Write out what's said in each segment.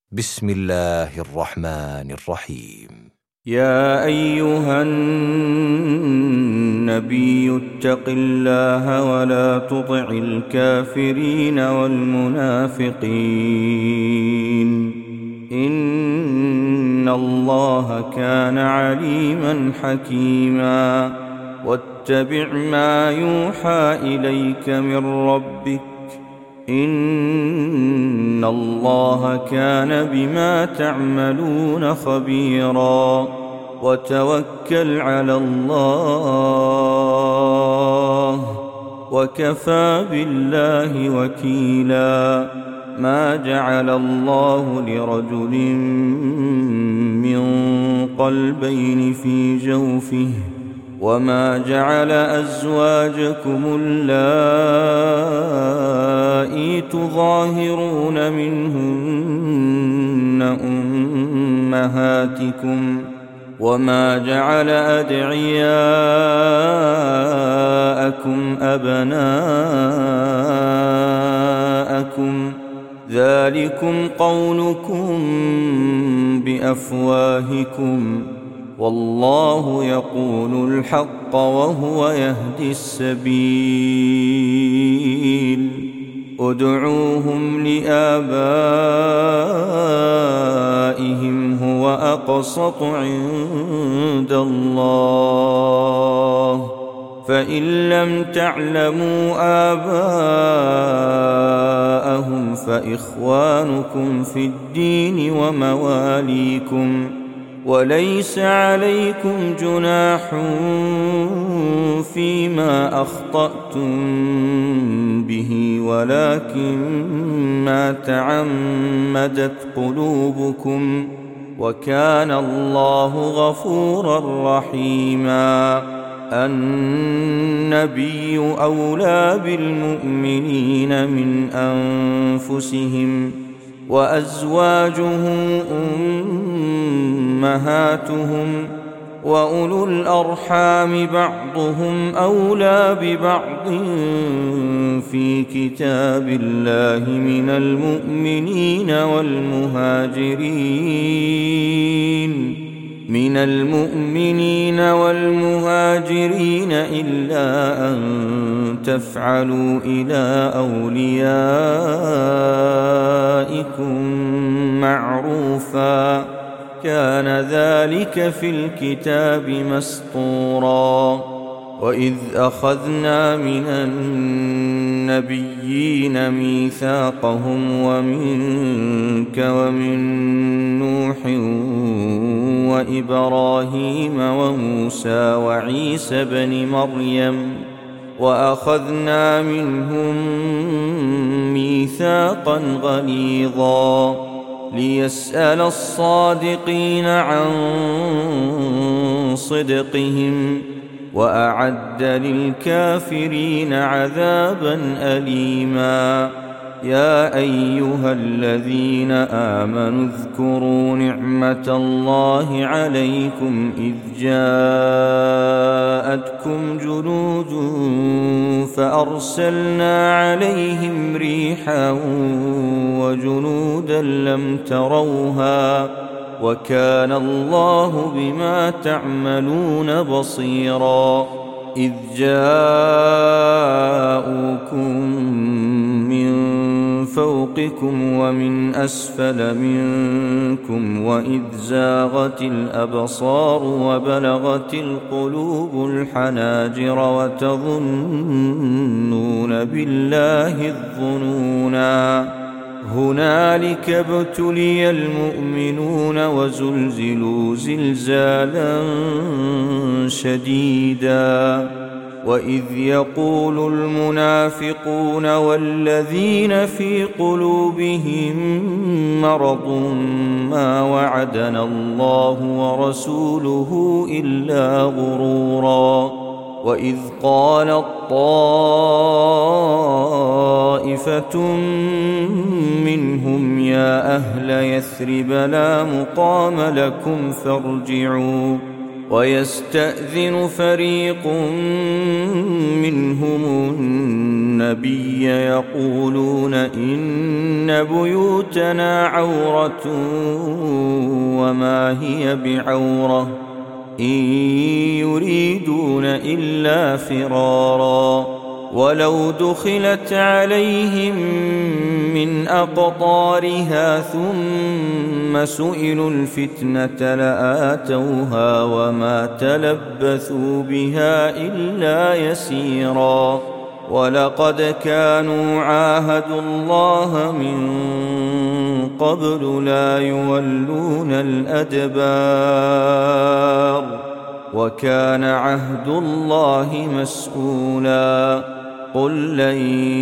بسم الله الرحمن الرحيم. يا أيها النبي اتق الله ولا تطع الكافرين والمنافقين إن الله كان عليما حكيما واتبع ما يوحى إليك من ربك إن الله كان بما تعملون خبيرا وتوكل على الله وكفى بالله وكيلا ما جعل الله لرجل من قلبين في جوفه وما جعل أزواجكم اللائي تظاهرون منهن أمهاتكم وما جعل أدعياءكم أبناءكم ذلكم قولكم بأفواهكم والله يقول الحق وهو يهدي السبيل ادعوهم لآبائهم هو أقسط عند الله فإن لم تعلموا آباءهم فإخوانكم في الدين ومواليكم وليس عليكم جناح فيما أخطأتم به ولكن ما تعمدت قلوبكم وكان الله غفورا رحيما النبي أولى بالمؤمنين من أنفسهم وأزواجه أمهاتهم وأولو الأرحام بعضهم أولى ببعض في كتاب الله من المؤمنين والمهاجرين إلا أن تفعلوا إلى أوليائكم معروفا كان ذلك في الكتاب مسطورا وإذ أخذنا من النبيين ميثاقهم ومنك ومن نوح وإبراهيم وموسى وعيسى بن مريم وأخذنا منهم ميثاقا غليظا ليسأل الصادقين عن صدقهم وأعد للكافرين عذابا أليما يا أيها الذين آمنوا اذكروا نعمة الله عليكم إذ جاءتكم جنود فأرسلنا عليهم ريحا وجنودا لم تروها وكان الله بما تعملون بصيرا إذ جاءوكم من فوقكم ومن أسفل منكم وإذ زاغت الأبصار وبلغت القلوب الحناجر وتظنون بالله الظنونا هنالك ابتلي المؤمنون وزلزلوا زلزالا شديدا وإذ يقول المنافقون والذين في قلوبهم مرض ما وعدنا الله ورسوله إلا غرورا وإذ قالت طائفة منهم يا أهل يثرب لا مقام لكم فارجعوا ويستأذن فريق منهم النبي يقولون إن بيوتنا عورة وما هي بعورة إن يريدون إلا فرارا ولو دخلت عليهم من أقطارها ثم سئلوا الفتنة لآتوها وما تلبثوا بها إلا يسيرا ولقد كانوا عاهدوا الله من قبل لا يولون الأدبار وكان عهد الله مسؤولا قل لن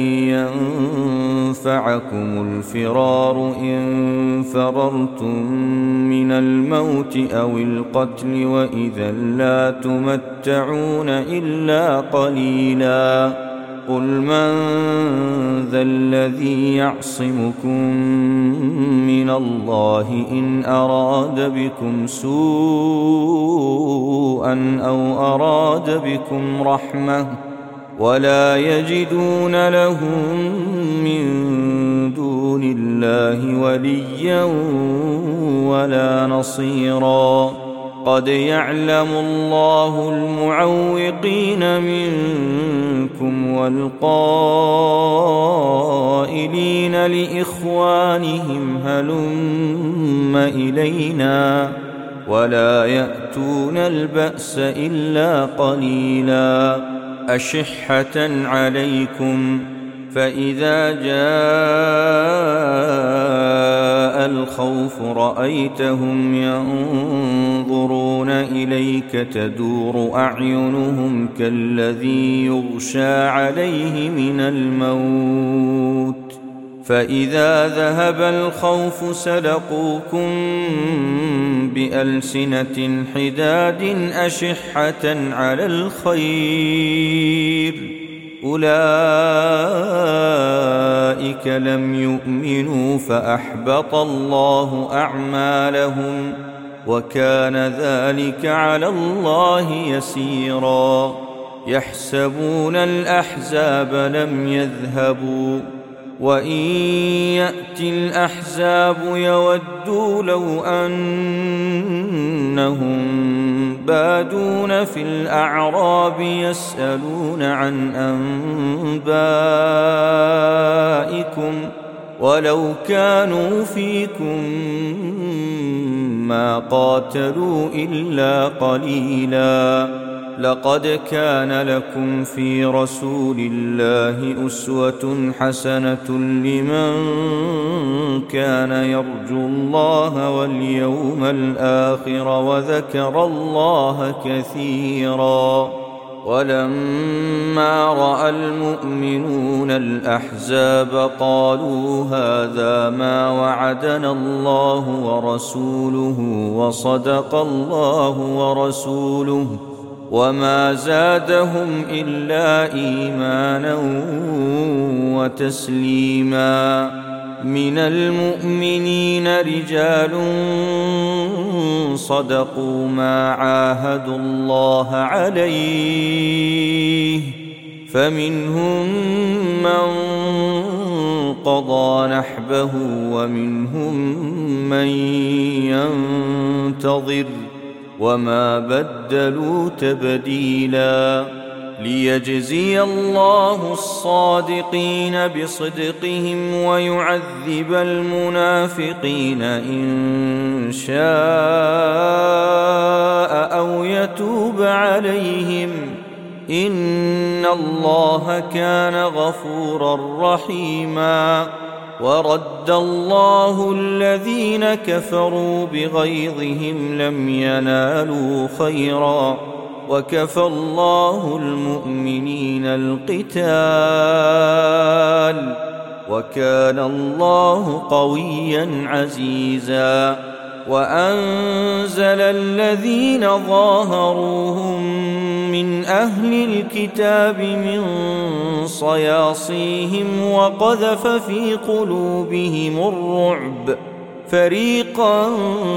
ينفعكم الفرار إن فررتم من الموت أو القتل وإذا لا تمتعون إلا قليلا قل من ذا الذي يعصمكم من الله إن أراد بكم سوءا أو أراد بكم رحمة ولا يجدون لهم من دون الله وليا ولا نصيرا قد يعلم الله المعوقين منكم والقائلين لإخوانهم هلم إلينا ولا يأتون البأس إلا قليلا أشحة عليكم فإذا جاء الخوف رأيتهم ينظرون إليك تدور أعينهم كالذي يغشى عليه من الموت فإذا ذهب الخوف سلقوكم بألسنة حداد أشحة على الخير أولئك لم يؤمنوا فأحبط الله أعمالهم وكان ذلك على الله يسيرا يحسبون الأحزاب لم يذهبوا وإن يأتي الأحزاب يودوا لو أنهم بادون في الأعراب يسألون عن أنبائكم ولو كانوا فيكم ما قاتلوا إلا قليلا لقد كان لكم في رسول الله أسوة حسنة لمن كان يرجو الله واليوم الآخر وذكر الله كثيرا ولما رأى المؤمنون الأحزاب قالوا هذا ما وعدنا الله ورسوله وصدق الله ورسوله وما زادهم إلا إيمانا وتسليما من المؤمنين رجال صدقوا ما عاهدوا الله عليه فمنهم من قضى نحبه ومنهم من ينتظر وما بدلوا تبديلا ليجزي الله الصادقين بصدقهم ويعذب المنافقين إن شاء أو يتوب عليهم إن الله كان غفورا رحيما ورد الله الذين كفروا بغيظهم لم ينالوا خيرا وكفى الله المؤمنين القتال وكان الله قويا عزيزا وأنزل الذين ظاهروهم من أهل الكتاب من صياصيهم وقذف في قلوبهم الرعب فريقا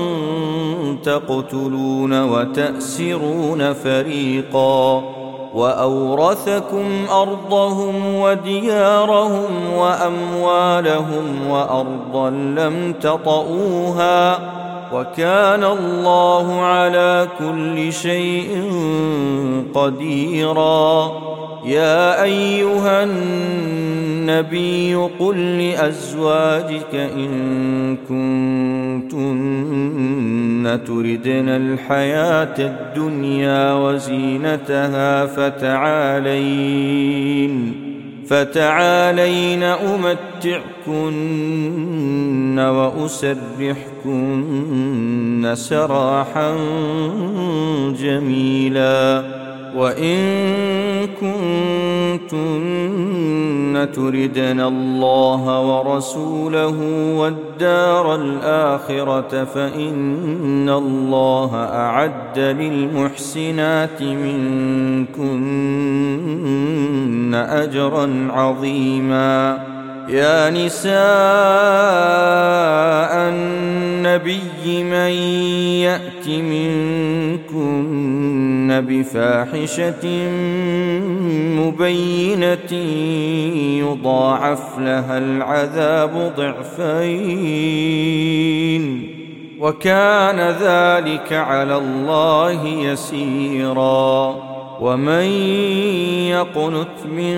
تقتلون وتأسرون فريقا وأورثكم أرضهم وديارهم وأموالهم وأرضا لم تطئوها وكان الله على كل شيء قديرا. يا أيها النبي قل لأزواجك إن كنتن تردن الحياة الدنيا وزينتها فتعالين أمتعكن وأسرحكن سراحا جميلا. وإن كنتن تردن الله ورسوله والدار الآخرة فإن الله أعد للمحسنات منكن أجرا عظيما. يا نساء النبي من يأت منكن بفاحشة مبينة يضاعف لها العذاب ضعفين وكان ذلك على الله يسيرا. ومن يقنت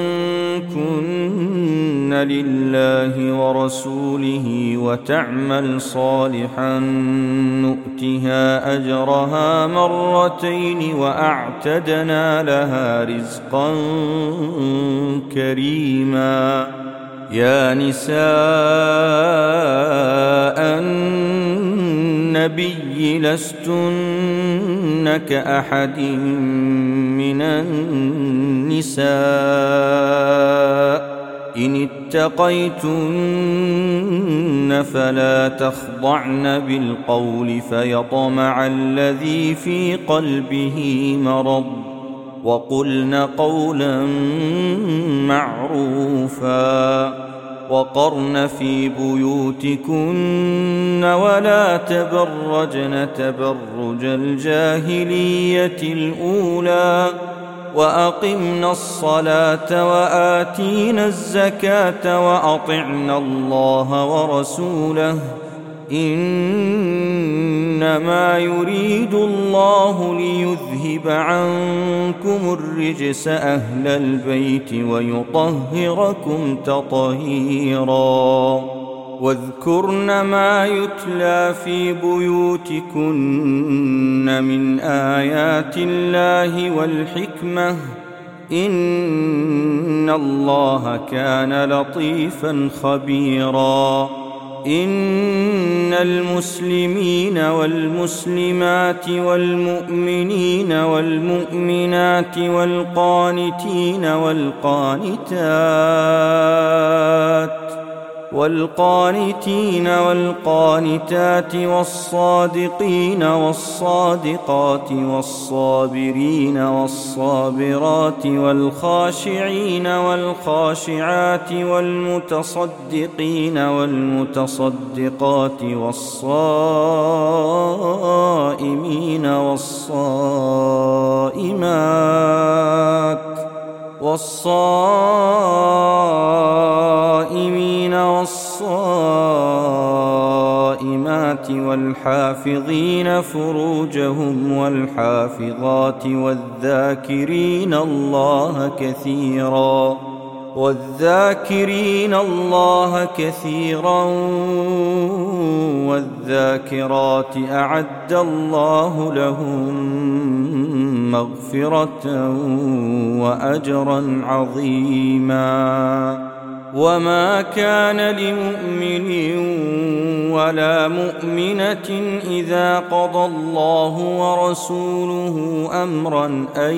منكن لله ورسوله وتعمل صالحا نؤتها أجرها مرتين وأعتدنا لها رزقا كريما. يا نساء النبي لستن كأحد من النساء إن اتقيتن فلا تخضعن بالقول فيطمع الذي في قلبه مرض وقلن قولا معروفا. وقرن في بيوتكن ولا تبرجن تبرج الجاهلية الأولى وأقمنا الصلاة وآتينا الزكاة وأطعنا الله ورسوله إنما يريد الله ليذهب عنكم الرجس أهل البيت ويطهركم تطهيرا. واذكرن ما يتلى في بيوتكن من آيات الله والحكمة إن الله كان لطيفا خبيرا. إن المسلمين والمسلمات والمؤمنين والمؤمنات والقانتين والقانتات والصادقين والصادقات والصابرين والصابرات والخاشعين والخاشعات والمتصدقين والمتصدقات والصائمين والصائمات والصائمات والحافظين فروجهم والحافظات والذاكرين الله كثيرا والذاكرات أعد الله لهم مغفرة وأجرا عظيما. وما كان لمؤمن ولا مؤمنة إذا قضى الله ورسوله أمرا أن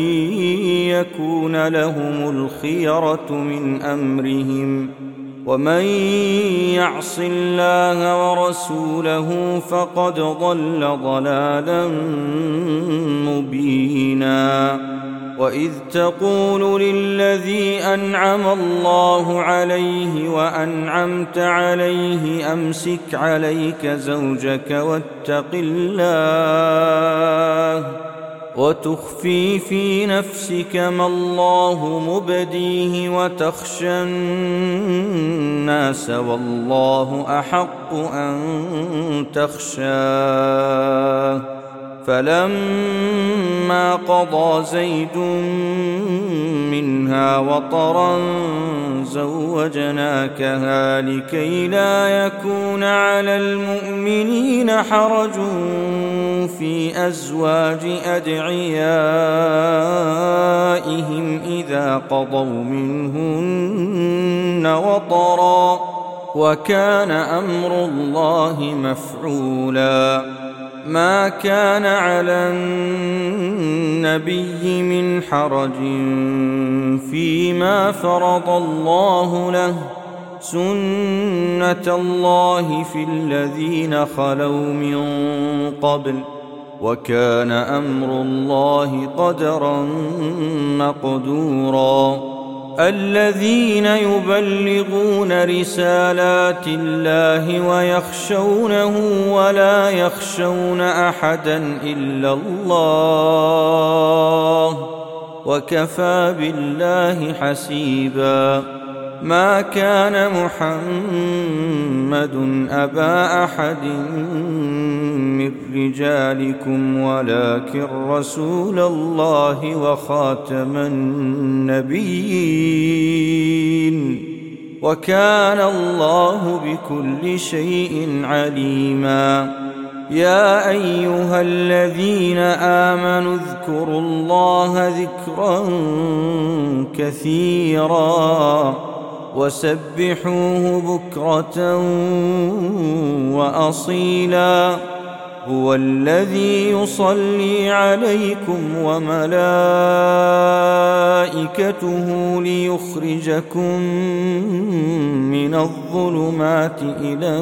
يكون لهم الخيرة من أمرهم ومن يعص الله ورسوله فقد ضل ضلالا مبينا. وإذ تقول للذي أنعم الله عليه وأنعمت عليه أمسك عليك زوجك واتق الله وتخفي في نفسك ما الله مبديه وتخشى الناس والله أحق أن تخشاه فلما قضى زيد منها وطرا زوجناكها لكي لا يكون على المؤمنين حرج في أزواج أدعيائهم إذا قضوا منهن وطرا وكان أمر الله مفعولا ما كان على النبي من حرج فيما فرض الله له سنة الله في الذين خلوا من قبل وكان أمر الله قدرا مقدورا الذين يبلغون رسالات الله ويخشونه ولا يخشون أحدا إلا الله وكفى بالله حسيبا ما كان محمد أبا أحد من رجالكم ولكن رسول الله وخاتم النبيين وكان الله بكل شيء عليما يا أيها الذين آمنوا اذكروا الله ذكرا كثيرا وسبحوه بكرة وأصيلا هو الذي يصلي عليكم وملائكته ليخرجكم من الظلمات إلى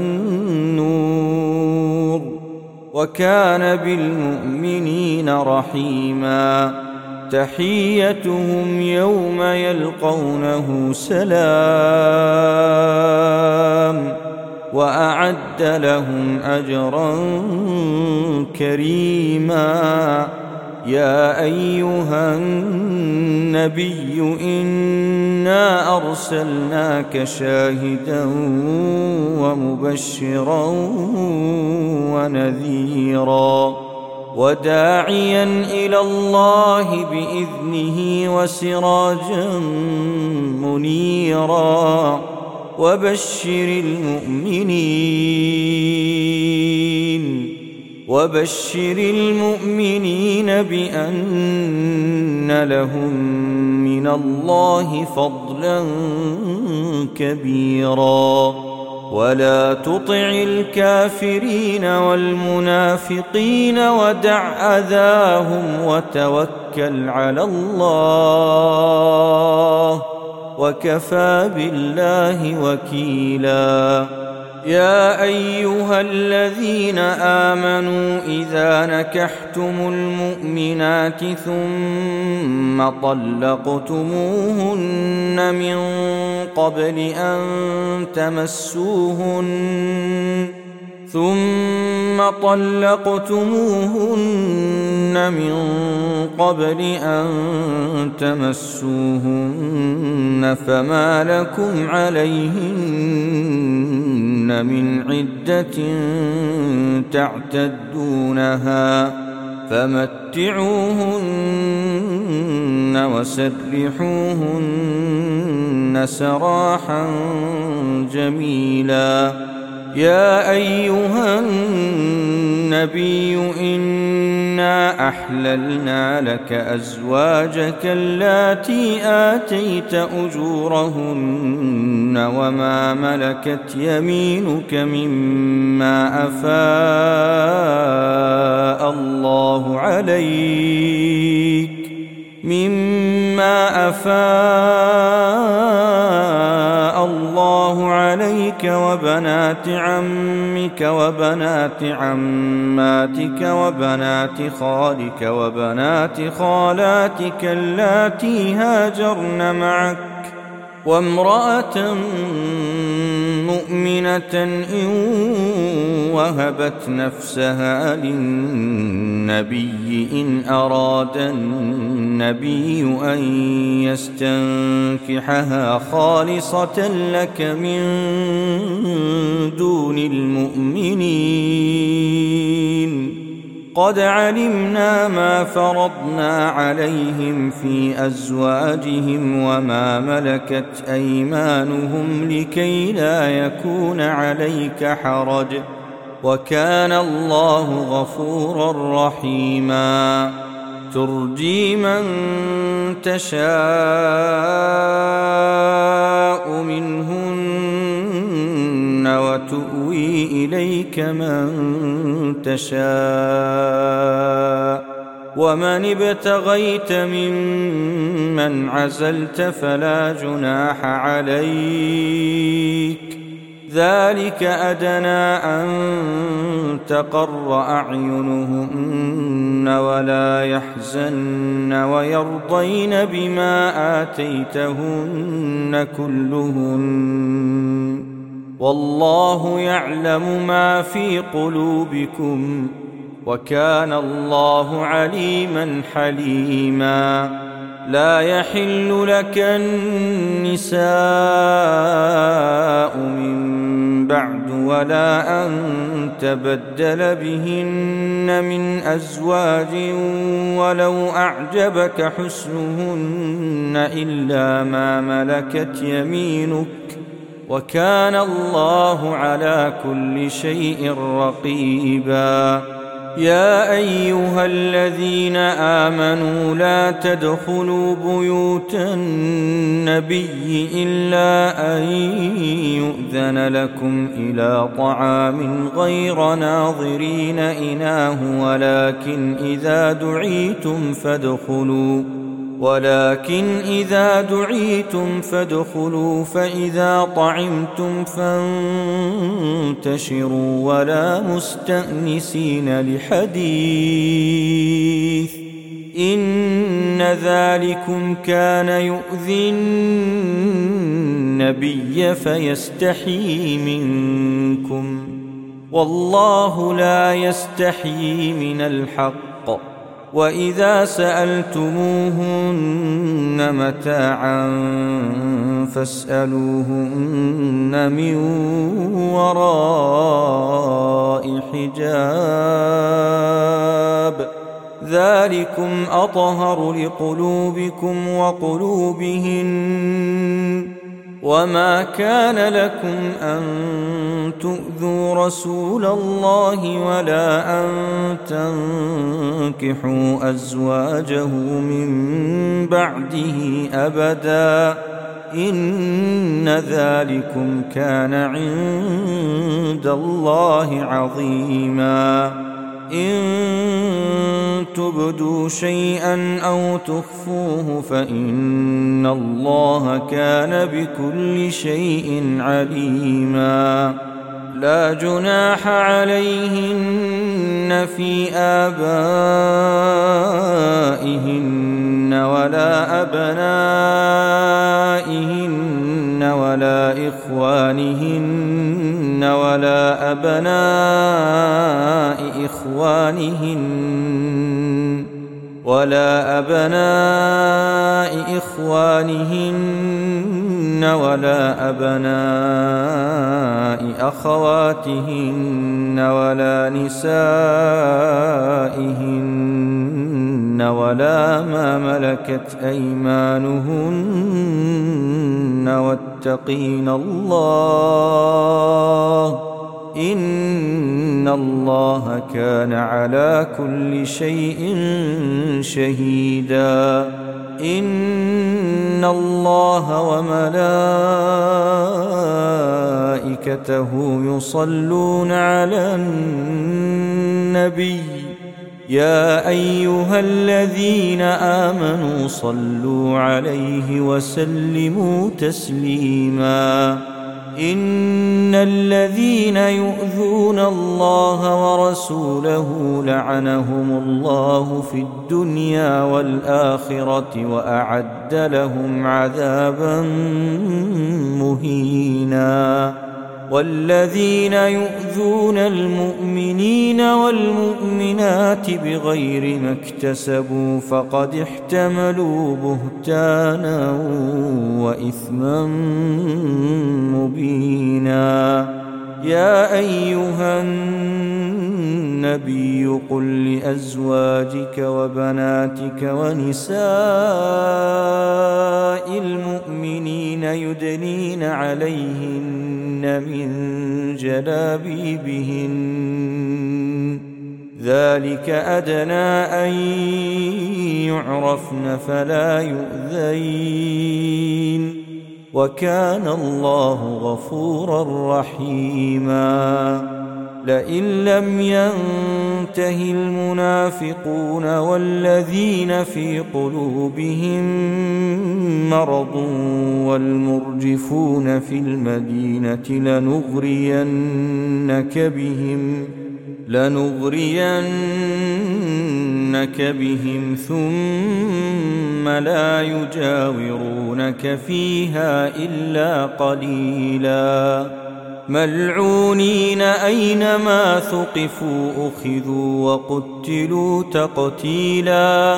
النور وكان بالمؤمنين رحيما تحيتهم يوم يلقونه سلام وأعد لهم أجرا كريما يا أيها النبي إنا أرسلناك شاهدا ومبشرا ونذيرا وداعيا إلى الله بإذنه وسراجا منيرا وبشر المؤمنين بأن لهم من الله فضلا كبيرا ولا تطع الكافرين والمنافقين ودع أذاهم وتوكل على الله وكفى بالله وكيلا يا أيها الذين آمنوا إذا نكحتم المؤمنات ثم طلقتموهن من قبل أن تمسوهن فما لكم عليهن من عدة تعتدونها فمتعوهن وسرحوهن سراحا جميلا يا أيها النبي إنا أحللنا لك أزواجك اللاتي آتيت أجورهن وما ملكت يمينك مما أفاء الله عليك أخويك وبنات عمك وبنات عماتك وبنات خالك وبنات خالاتك اللاتي هاجرن معك وامرأة مؤمنة إن وهبت نفسها للنبي إن أراد النبي أن يستنكحها خالصة لك من دون المؤمنين قد علمنا ما فرضنا عليهم في أزواجهم وما ملكت أيمانهم لكي لا يكون عليك حرج وكان الله غفورا رحيما ترجي من تشاء منهن وتؤوي إليك من تشاء ومن ابتغيت ممن عزلت فلا جناح عليك ذلك أدنى أن تقر أعينهن ولا يحزن ويرضين بما آتيتهن كلهن والله يعلم ما في قلوبكم وكان الله عليما حليما لا يحل لك النساء من بعد ولا أن تبدل بهن من أزواج ولو أعجبك حسنهن إلا ما ملكت يمينك وكان الله على كل شيء رقيبا يا أيها الذين آمنوا لا تدخلوا بيوت النبي إلا أن يؤذن لكم إلى طعام غير ناظرين إناه ولكن إذا دعيتم فادخلوا فإذا طعمتم فانتشروا ولا مستأنسين لحديث إن ذلكم كان يؤذي النبي فيستحيي منكم والله لا يستحيي من الحق وإذا سألتموهن متاعا فاسألوهن من وراء حجاب ذلكم أطهر لقلوبكم وقلوبهن وما كان لكم أن تؤذوا رسول الله ولا أن تنكحوا أزواجه من بعده أبدا إن ذلكم كان عند الله عظيما إن تبدوا شيئا أو تخفوه فإن الله كان بكل شيء عليما لا جناح عليهن في آبائهن ولا أبنائهن ولا إخوانهن ولا أبناء إخوانهن ولا أبناء أخواتهن ولا نسائهن ولا ما ملكت أيمانهن واتقين الله إن الله كان على كل شيء شهيدا إن الله وملائكته يصلون على النبي يا أيها الذين آمنوا صلوا عليه وسلموا تسليما إن الذين يؤذون الله ورسوله لعنهم الله في الدنيا والآخرة وأعد لهم عذابا مهينا والذين يؤذون المؤمنين والمؤمنات بغير ما اكتسبوا فقد احتملوا بهتانا وإثما مبينا يا أيها النبي قل لأزواجك وبناتك ونساء المؤمنين يدنين عليهن من جلابيبهن ذلك أدنى أن يعرفن فلا يؤذين وكان الله غفورا رحيما لئن لم ينته المنافقون والذين في قلوبهم مرض والمرجفون في المدينة لنغرينك بهم ثم لا يجاورونك فيها إلا قليلا ملعونين أينما ثقفوا أخذوا وقتلوا تقتيلا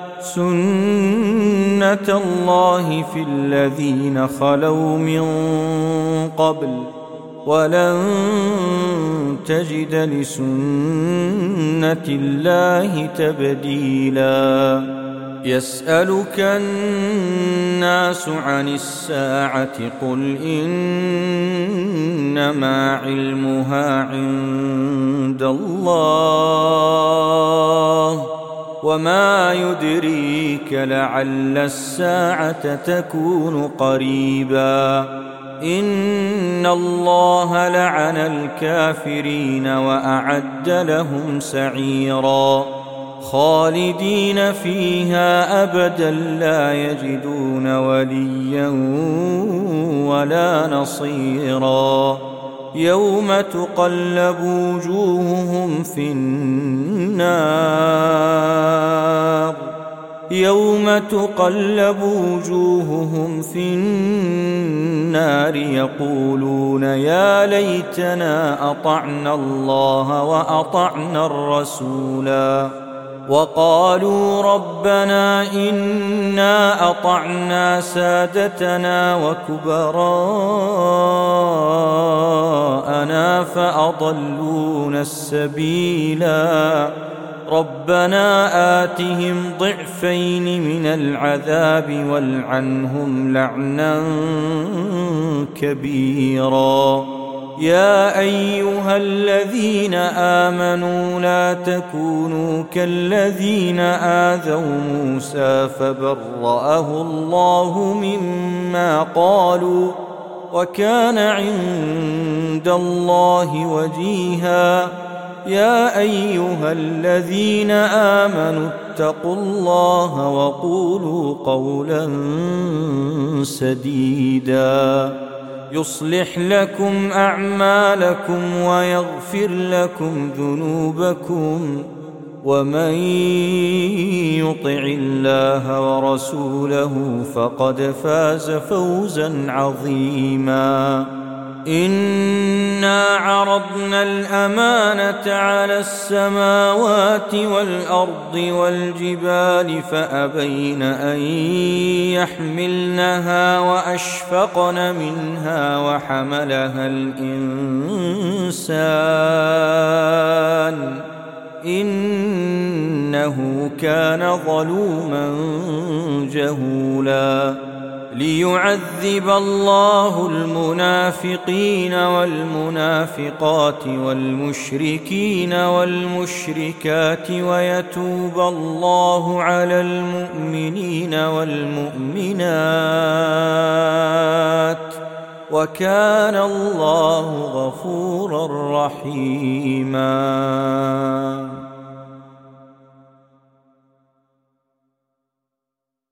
سنة الله في الذين خلوا من قبل ولن تجد لسنة الله تبديلا يسألك الناس عن الساعة قل إنما علمها عند الله وما يدريك لعل الساعة تكون قريبا إن الله لعن الكافرين وأعد لهم سعيرا خالدين فيها أبدا لا يجدون وليا ولا نصيرا يوم تقلب وجوههم في النار يقولون يا ليتنا أطعنا الله وأطعنا الرسولا وقالوا ربنا إنا أطعنا سادتنا وكبراءنا فأضلونا السبيلا ربنا آتهم ضعفين من العذاب والعنهم لعنا كبيرا يا أيها الذين آمنوا لا تكونوا كالذين آذوا موسى فبرأه الله مما قالوا وكان عند الله وجيها يا أيها الذين آمنوا اتقوا الله وقولوا قولا سديدا يصلح لكم أعمالكم ويغفر لكم ذنوبكم ومن يطع الله ورسوله فقد فاز فوزا عظيما إنا عرضنا الأمانة على السماوات والأرض والجبال فأبين أن يحملنها وأشفقن منها وحملها الإنسان إنه كان ظلوما جهولا ليعذب الله المنافقين والمنافقات والمشركين والمشركات ويتوب الله على المؤمنين والمؤمنات وكان الله غفورا رحيما